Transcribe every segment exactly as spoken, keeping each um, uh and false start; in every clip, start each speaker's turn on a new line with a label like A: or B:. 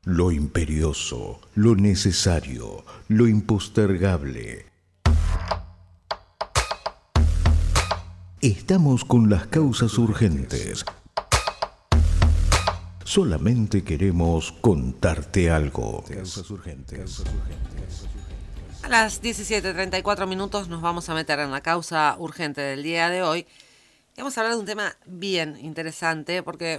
A: Lo imperioso, lo necesario, lo impostergable. Estamos con las causas urgentes. Solamente queremos contarte algo. Causas urgentes.
B: A las diecisiete treinta y cuatro minutos nos vamos a meter en la causa urgente del día de hoy. Y vamos a hablar de un tema bien interesante porque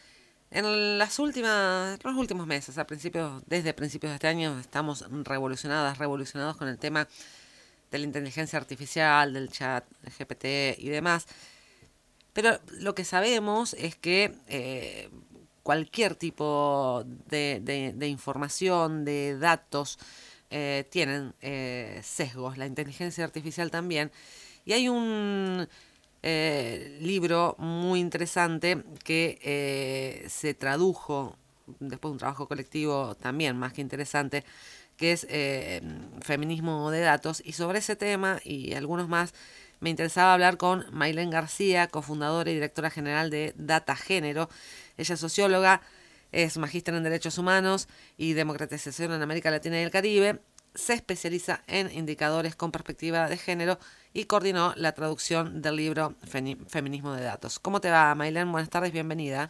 B: en las últimas, los últimos meses, a principios, desde principios de este año, estamos revolucionadas, revolucionados con el tema de la inteligencia artificial, del chat, del G P T y demás. Pero lo que sabemos es que eh, cualquier tipo de, de, de información, de datos, eh, tienen eh, sesgos. La inteligencia artificial también. Y hay un eh, libro muy interesante que eh, se tradujo después de un trabajo colectivo también más que interesante, que es eh, Feminismo de Datos, y sobre ese tema y algunos más me interesaba hablar con Maylén García, cofundadora y directora general de Data Género. Ella es socióloga, es magíster en Derechos Humanos y Democratización en América Latina y el Caribe, se especializa en indicadores con perspectiva de género y coordinó la traducción del libro Feminismo de Datos. ¿Cómo te va, Maylén? Buenas tardes, bienvenida.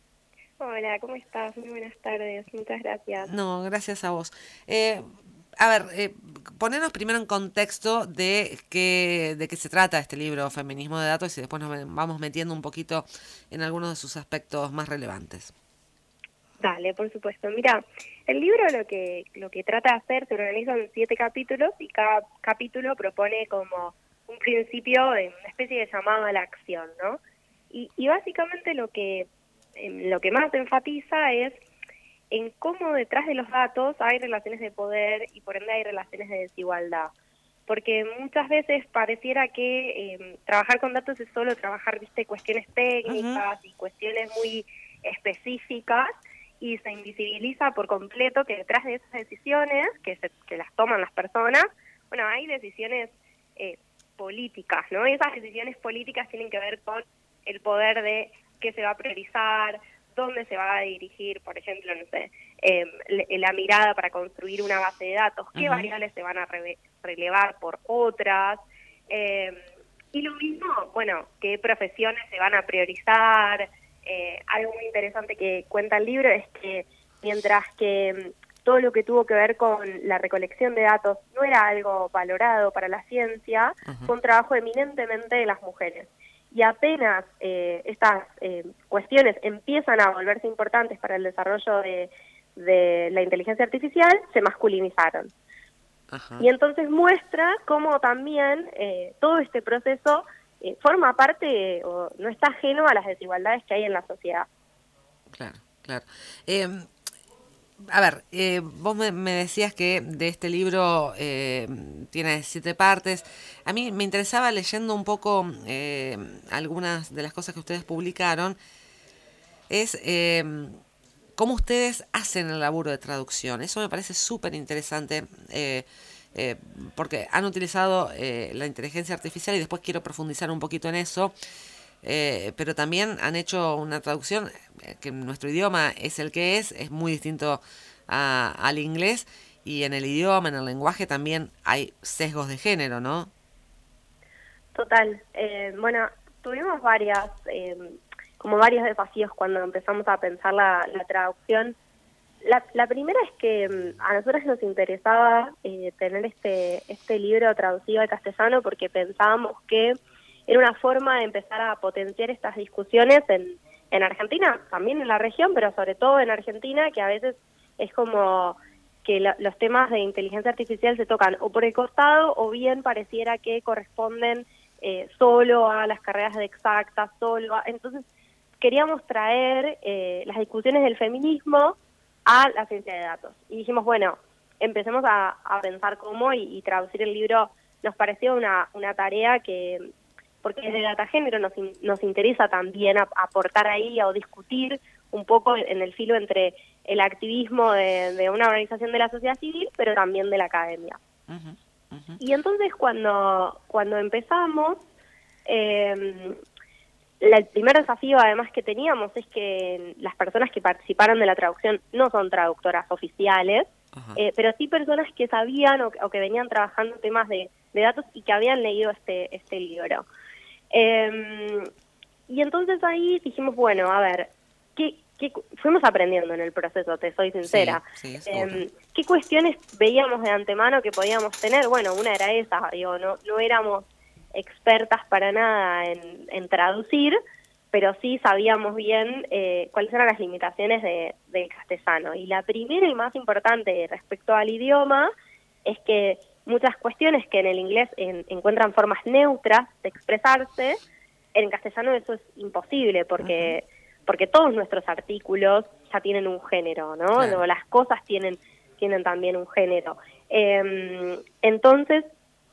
C: Hola, ¿cómo estás? Muy buenas tardes, muchas gracias.
B: No, gracias a vos. Eh, a ver, eh, ponernos primero en contexto de qué, de qué se trata este libro, Feminismo de Datos, y después nos vamos metiendo un poquito en algunos de sus aspectos más relevantes.
C: Dale, por supuesto. Mira, el libro lo que lo que trata de hacer se organiza en siete capítulos y cada capítulo propone como un principio de una especie de llamado a la acción, ¿no? Y, y básicamente lo que lo que más enfatiza es en cómo detrás de los datos hay relaciones de poder y por ende hay relaciones de desigualdad. Porque muchas veces pareciera que eh, trabajar con datos es solo trabajar, viste, cuestiones técnicas uh-huh. y cuestiones muy específicas, y se invisibiliza por completo que detrás de esas decisiones que, se, que las toman las personas, bueno, hay decisiones eh, políticas, ¿no? Y esas decisiones políticas tienen que ver con el poder de qué se va a priorizar, dónde se va a dirigir, por ejemplo, no sé, eh, la mirada para construir una base de datos, qué uh-huh. variables se van a re- relevar por otras, eh, y lo mismo, bueno, qué profesiones se van a priorizar. Eh, algo muy interesante que cuenta el libro es que mientras que todo lo que tuvo que ver con la recolección de datos no era algo valorado para la ciencia, uh-huh. fue un trabajo eminentemente de las mujeres. Y apenas eh, estas eh, cuestiones empiezan a volverse importantes para el desarrollo de, de la inteligencia artificial, se masculinizaron. Uh-huh. Y entonces muestra cómo también eh, todo este proceso eh, forma parte o no está ajeno a las desigualdades que hay en la sociedad.
B: Claro, claro. Eh, a ver, eh, vos me, me decías que de este libro eh, tiene siete partes. A mí me interesaba, leyendo un poco eh, algunas de las cosas que ustedes publicaron, es eh, cómo ustedes hacen el laburo de traducción. Eso me parece súper interesante, eh, eh, porque han utilizado eh, la inteligencia artificial, y después quiero profundizar un poquito en eso. Eh, pero también han hecho una traducción eh, que nuestro idioma es el que es, es muy distinto a, al inglés, y en el idioma, en el lenguaje también hay sesgos de género, ¿no?
C: Total. Eh, bueno, tuvimos varias, eh, como varios desafíos cuando empezamos a pensar la, la traducción. La, la primera es que a nosotros nos interesaba eh, tener este, este libro traducido al castellano porque pensábamos que era una forma de empezar a potenciar estas discusiones en, en Argentina, también en la región, pero sobre todo en Argentina, que a veces es como que lo, los temas de inteligencia artificial se tocan o por el costado o bien pareciera que corresponden eh, solo a las carreras de exactas, solo a, entonces queríamos traer eh, las discusiones del feminismo a la ciencia de datos. Y dijimos, bueno, empecemos a, a pensar cómo y, y traducir el libro nos pareció una, una tarea que, porque desde Data Género nos, nos interesa también a, aportar ahí o discutir un poco en el filo entre el activismo de, de una organización de la sociedad civil, pero también de la academia. Uh-huh, uh-huh. Y entonces cuando, cuando empezamos, eh, la, el primer desafío además que teníamos es que las personas que participaron de la traducción no son traductoras oficiales, eh, pero sí personas que sabían o, o que venían trabajando temas de, de datos y que habían leído este, este libro. Eh, y entonces ahí dijimos, bueno, a ver, ¿qué, qué fuimos aprendiendo en el proceso, te soy sincera?
B: Sí, sí,
C: eh, ¿Qué cuestiones veíamos de antemano que podíamos tener? Bueno, una era esa, digo, no, no éramos expertas para nada en, en traducir, pero sí sabíamos bien eh, cuáles eran las limitaciones de, del castellano. Y la primera y más importante respecto al idioma es que muchas cuestiones que en el inglés en, encuentran formas neutras de expresarse, en castellano eso es imposible, porque uh-huh. porque todos nuestros artículos ya tienen un género, ¿no? Claro. No, las cosas tienen, tienen también un género. Eh, entonces,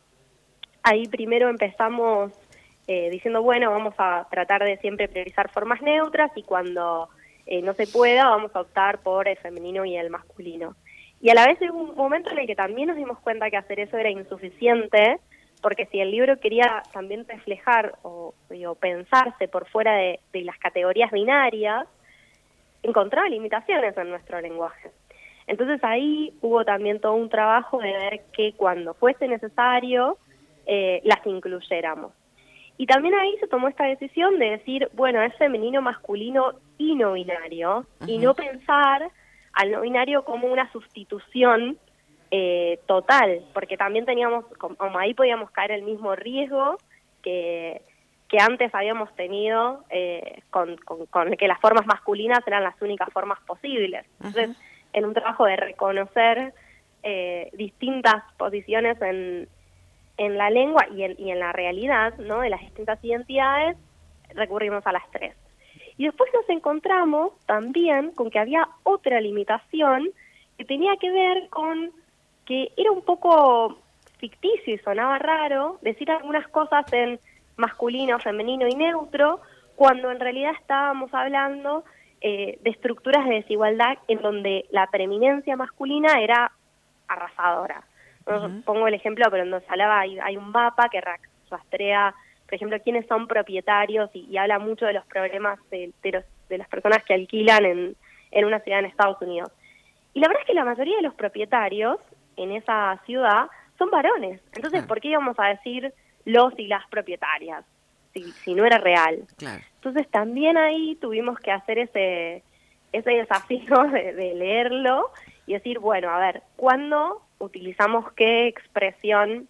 C: ahí primero empezamos eh, diciendo, bueno, vamos a tratar de siempre priorizar formas neutras y cuando eh, no se pueda vamos a optar por el femenino y el masculino. Y a la vez hubo un momento en el que también nos dimos cuenta que hacer eso era insuficiente, porque si el libro quería también reflejar o, o pensarse por fuera de, de las categorías binarias, encontraba limitaciones en nuestro lenguaje. Entonces ahí hubo también todo un trabajo de ver que cuando fuese necesario eh, las incluyéramos. Y también ahí se tomó esta decisión de decir, bueno, es femenino, masculino y no binario, uh-huh. y no pensar al no binario como una sustitución eh, total, porque también teníamos, como ahí podíamos caer el mismo riesgo que, que antes habíamos tenido eh, con, con, con que las formas masculinas eran las únicas formas posibles. Entonces, uh-huh. en un trabajo de reconocer eh, distintas posiciones en en la lengua y en, y en la realidad, ¿no?, de las distintas identidades, recurrimos a las tres. Y después nos encontramos también con que había otra limitación que tenía que ver con que era un poco ficticio y sonaba raro decir algunas cosas en masculino, femenino y neutro, cuando en realidad estábamos hablando eh, de estructuras de desigualdad en donde la preeminencia masculina era arrasadora. Uh-huh. Pongo el ejemplo, pero en donde se hablaba, hay, hay un mapa que rastrea, por ejemplo, quiénes son propietarios y, y habla mucho de los problemas de, de, los, de las personas que alquilan en, en una ciudad en Estados Unidos. Y la verdad es que la mayoría de los propietarios en esa ciudad son varones. Entonces, claro. ¿por qué íbamos a decir los y las propietarias si, si no era real?
B: Claro.
C: Entonces, también ahí tuvimos que hacer ese, ese desafío de, de leerlo y decir, bueno, a ver, ¿cuándo utilizamos qué expresión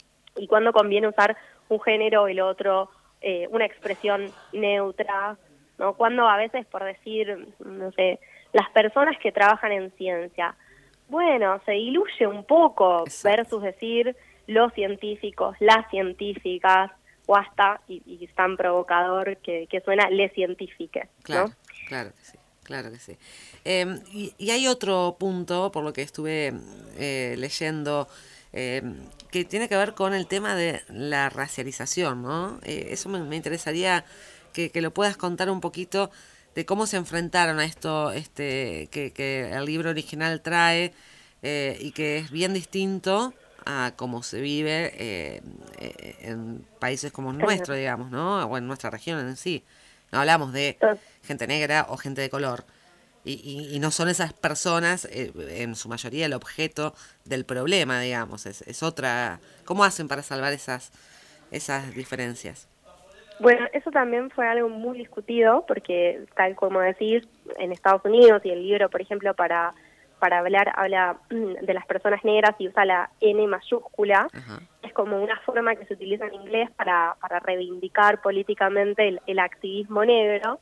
C: y cuándo conviene usar un género o el otro, eh, una expresión neutra, ¿no? Cuando a veces, por decir, no sé, las personas que trabajan en ciencia, bueno, se diluye un poco. Exacto. Versus decir los científicos, las científicas, o hasta, y, y tan provocador que, que suena, les científiques, ¿no?
B: Claro, claro que sí. Claro que sí. Eh, y, y hay otro punto, por lo que estuve eh, leyendo, eh, que tiene que ver con el tema de la racialización, ¿no? Eh, eso me, me interesaría que, que lo puedas contar un poquito de cómo se enfrentaron a esto este que, que el libro original trae eh, y que es bien distinto a cómo se vive eh, eh, en países como el nuestro, digamos, ¿no? O en nuestra región en sí. No hablamos de gente negra o gente de color. Y, y, y no son esas personas, eh, en su mayoría, el objeto del problema, digamos. Es, es otra... ¿Cómo hacen para salvar esas, esas diferencias?
C: Bueno, eso también fue algo muy discutido, porque tal como decís, en Estados Unidos, y el libro, por ejemplo, para, para hablar, habla de las personas negras y usa la N mayúscula. Ajá. Es como una forma que se utiliza en inglés para, para reivindicar políticamente el, el activismo negro,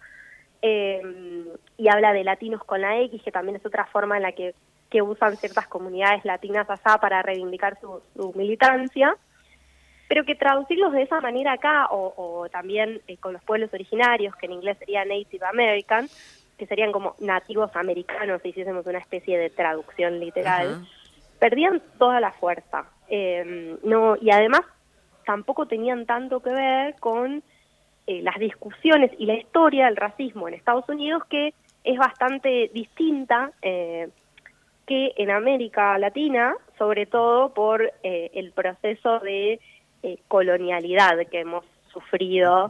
C: eh, y habla de latinos con la X, que también es otra forma en la que, que usan ciertas comunidades latinas allá para reivindicar su, su militancia, pero que traducirlos de esa manera acá, o, o también eh, con los pueblos originarios, que en inglés sería Native American, que serían como nativos americanos, si hiciésemos una especie de traducción literal, uh-huh. perdían toda la fuerza. Eh, no, y además tampoco tenían tanto que ver con eh, las discusiones y la historia del racismo en Estados Unidos, que es bastante distinta eh, que en América Latina, sobre todo por eh, el proceso de eh, colonialidad que hemos sufrido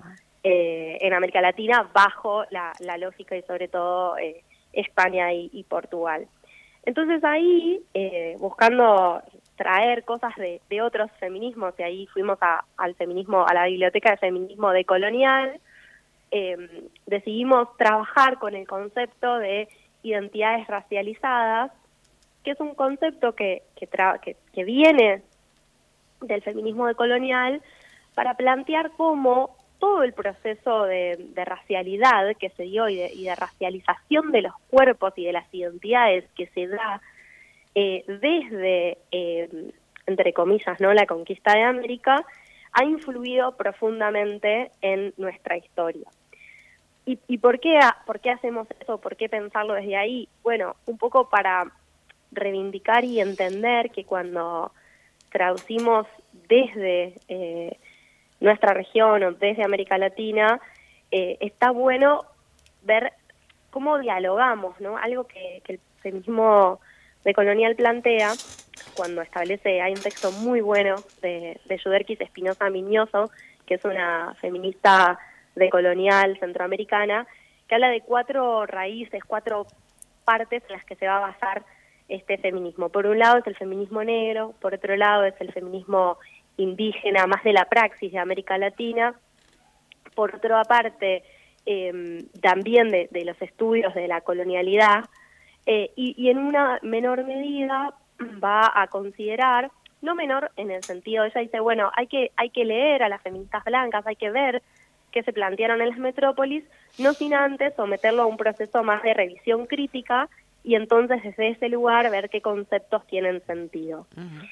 C: eh, en América Latina bajo la, la lógica y sobre todo eh, España y, y Portugal. Entonces ahí, eh, buscando traer cosas de, de otros feminismos, y ahí fuimos a, al feminismo, a la biblioteca de feminismo decolonial, eh, decidimos trabajar con el concepto de identidades racializadas, que es un concepto que, que, tra que, que viene del feminismo decolonial, para plantear cómo todo el proceso de, de racialidad que se dio y de, y de racialización de los cuerpos y de las identidades que se da eh, desde, eh, entre comillas, ¿no?, la conquista de América, ha influido profundamente en nuestra historia. ¿Y, y por qué, por qué hacemos eso? ¿Por qué pensarlo desde ahí? Bueno, un poco para reivindicar y entender que cuando traducimos desde eh, nuestra región o desde América Latina, eh, está bueno ver cómo dialogamos, ¿no? Algo que, que el feminismo decolonial plantea cuando establece, hay un texto muy bueno de, de Yuderquis Espinosa Miñoso, que es una feminista decolonial centroamericana, que habla de cuatro raíces, cuatro partes en las que se va a basar este feminismo. Por un lado es el feminismo negro, por otro lado es el feminismo indígena, más de la praxis de América Latina, por otra parte eh, también de, de los estudios de la colonialidad, eh, y, y en una menor medida va a considerar, no menor en el sentido, ella dice, bueno, hay que, hay que leer a las feministas blancas, hay que ver qué se plantearon en las metrópolis, no sin antes someterlo a un proceso más de revisión crítica, y entonces desde ese lugar ver qué conceptos tienen sentido. Uh-huh.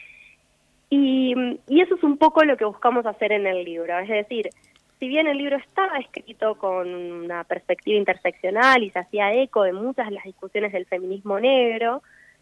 C: y, y eso es un poco lo que buscamos hacer en el libro, es decir, si bien el libro está escrito con una perspectiva interseccional y se hacía eco de muchas de las discusiones del feminismo negro,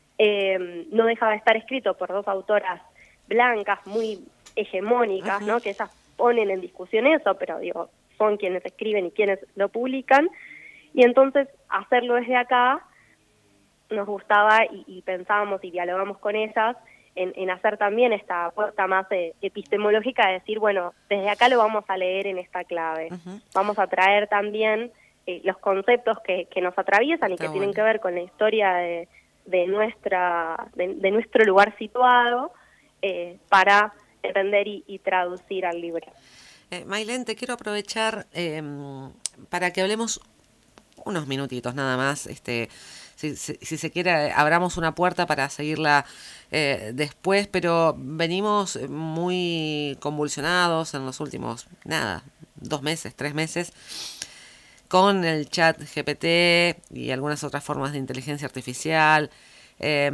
C: eh, no deja de estar escrito por dos autoras blancas muy hegemónicas, uh-huh, ¿no?, que ellas ponen en discusión eso, pero digo, son quienes escriben y quienes lo publican, y entonces hacerlo desde acá nos gustaba y, y pensábamos y dialogamos con ellas en, en hacer también esta apuesta más eh, epistemológica, de decir, bueno, desde acá lo vamos a leer en esta clave. Uh-huh. Vamos a traer también eh, los conceptos que, que nos atraviesan Está y que bueno. tienen que ver con la historia de, de, nuestra, de, de nuestro lugar situado, eh, para entender y, y traducir al libro.
B: Eh, Maylén, te quiero aprovechar eh, para que hablemos unos minutitos nada más, este... Si, si, si se quiere, abramos una puerta para seguirla eh, después, pero venimos muy convulsionados en los últimos, nada, dos meses, tres meses, con el chat G P T y algunas otras formas de inteligencia artificial. Eh,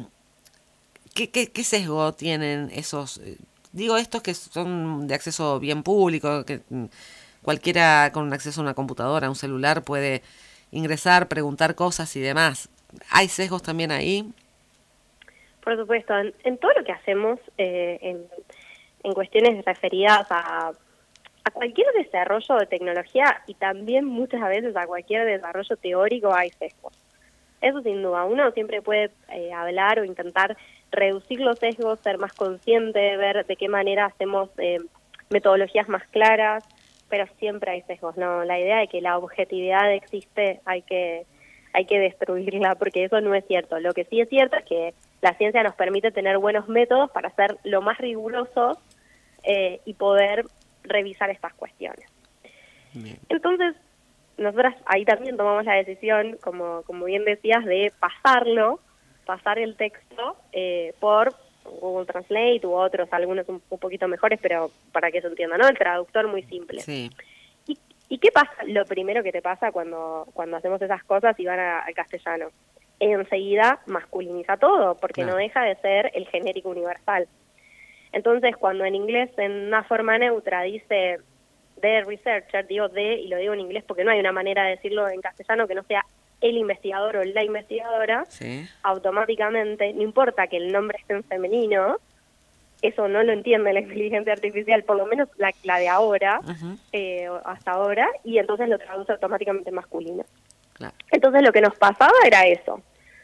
B: ¿qué, qué, ¿Qué sesgo tienen esos? Digo, estos que son de acceso bien público, que cualquiera con acceso a una computadora, a un celular puede ingresar, preguntar cosas y demás. ¿Hay sesgos también ahí?
C: Por supuesto, en, en todo lo que hacemos, eh, en, en cuestiones referidas a, a cualquier desarrollo de tecnología y también muchas veces a cualquier desarrollo teórico, hay sesgos. Eso sin duda. Uno siempre puede eh, hablar o intentar reducir los sesgos, ser más consciente, ver de qué manera hacemos eh, metodologías más claras, pero siempre hay sesgos, ¿no? La idea de que la objetividad existe, hay que hay que destruirla, porque eso no es cierto. Lo que sí es cierto es que la ciencia nos permite tener buenos métodos para ser lo más rigurosos eh, y poder revisar estas cuestiones. Bien. Entonces, nosotras ahí también tomamos la decisión, como, como bien decías, de pasarlo, pasar el texto eh, por Google Translate u otros, algunos un, un poquito mejores, pero para que se entienda, ¿no? El traductor muy simple.
B: Sí.
C: ¿Y, ¿Y qué pasa? Lo primero que te pasa cuando, cuando hacemos esas cosas y van a, al castellano. Enseguida masculiniza todo, porque no. no deja de ser el genérico universal. Entonces, cuando en inglés, en una forma neutra, dice the researcher, digo de, y lo digo en inglés porque no hay una manera de decirlo en castellano que no sea el investigador o la investigadora,
B: sí.
C: automáticamente, no importa que el nombre esté en femenino, eso no lo entiende la inteligencia artificial, por lo menos la, la de ahora, uh-huh. eh, hasta ahora, y entonces lo traduce automáticamente en masculino.
B: Claro.
C: Entonces lo que nos pasaba era eso.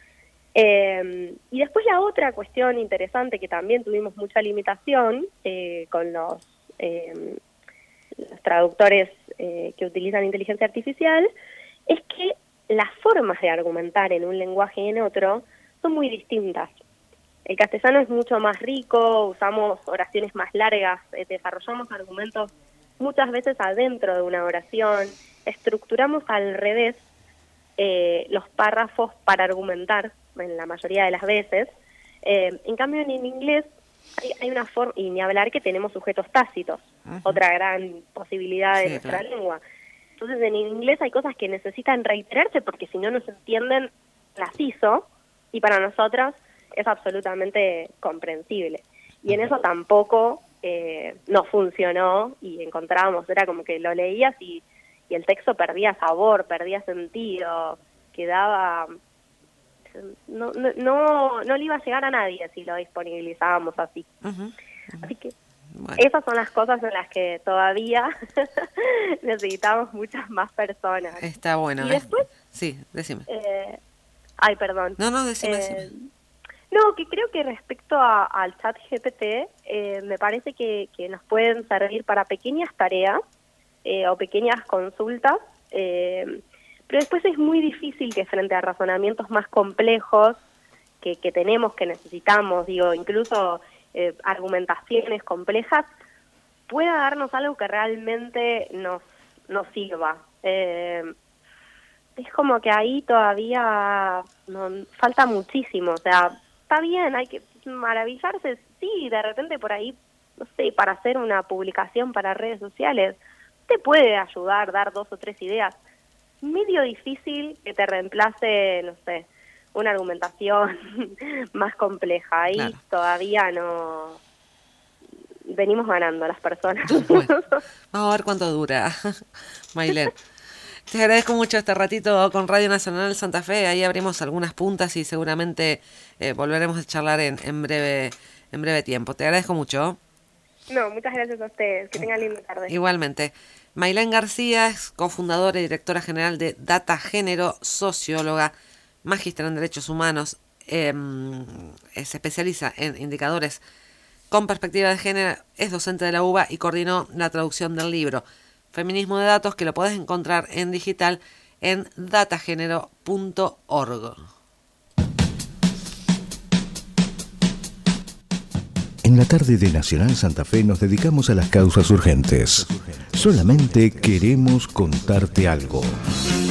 C: Eh, y después la otra cuestión interesante, que también tuvimos mucha limitación eh, con los... Eh, los traductores eh, que utilizan inteligencia artificial, es que las formas de argumentar en un lenguaje y en otro son muy distintas. El castellano es mucho más rico, usamos oraciones más largas, eh, desarrollamos argumentos muchas veces adentro de una oración, estructuramos al revés eh, los párrafos para argumentar, en la mayoría de las veces. Eh, en cambio, en, en inglés hay, hay una forma, y ni hablar que tenemos sujetos tácitos, uh-huh. otra gran posibilidad de sí, nuestra claro. lengua. Entonces, en inglés hay cosas que necesitan reiterarse porque si no nos entienden, las hizo, y para nosotros es absolutamente comprensible. Y en eso tampoco eh, no funcionó y encontrábamos, era como que lo leías y, y el texto perdía sabor, perdía sentido, quedaba... No, no, no, no le iba a llegar a nadie si lo disponibilizábamos así. Uh-huh. Uh-huh. Así que bueno. Esas son las cosas en las que todavía necesitamos muchas más personas.
B: Está bueno.
C: Y después...
B: Sí, decime.
C: Eh, ay, perdón.
B: No, no, decime,
C: eh,
B: decime.
C: No, que creo que respecto a, al chat G P T, eh, me parece que, que nos pueden servir para pequeñas tareas eh, o pequeñas consultas, eh, pero después es muy difícil que frente a razonamientos más complejos que, que tenemos, que necesitamos, digo, incluso eh, argumentaciones complejas, pueda darnos algo que realmente nos, nos sirva. Eh, es como que ahí todavía no, falta muchísimo, o sea, está bien, hay que maravillarse, sí, de repente por ahí, no sé, para hacer una publicación para redes sociales, te puede ayudar, dar dos o tres ideas. Medio difícil que te reemplace, no sé, una argumentación más compleja. Ahí claro. todavía no... Venimos ganando las personas.
B: Bueno, vamos a ver cuánto dura, Maylén. Te agradezco mucho este ratito con Radio Nacional Santa Fe. Ahí abrimos algunas puntas y seguramente eh, volveremos a charlar en, en breve en breve tiempo. Te agradezco mucho.
C: No, muchas gracias a ustedes. Que tengan linda tarde.
B: Igualmente. Maylén García es cofundadora y directora general de Data Género, socióloga, magíster en Derechos Humanos. Eh, se especializa en indicadores con perspectiva de género, es docente de la U B A y coordinó la traducción del libro Feminismo de Datos, que lo podés encontrar en digital en datagénero punto org.
A: En la tarde de Nacional Santa Fe nos dedicamos a las causas urgentes. Solamente queremos contarte algo.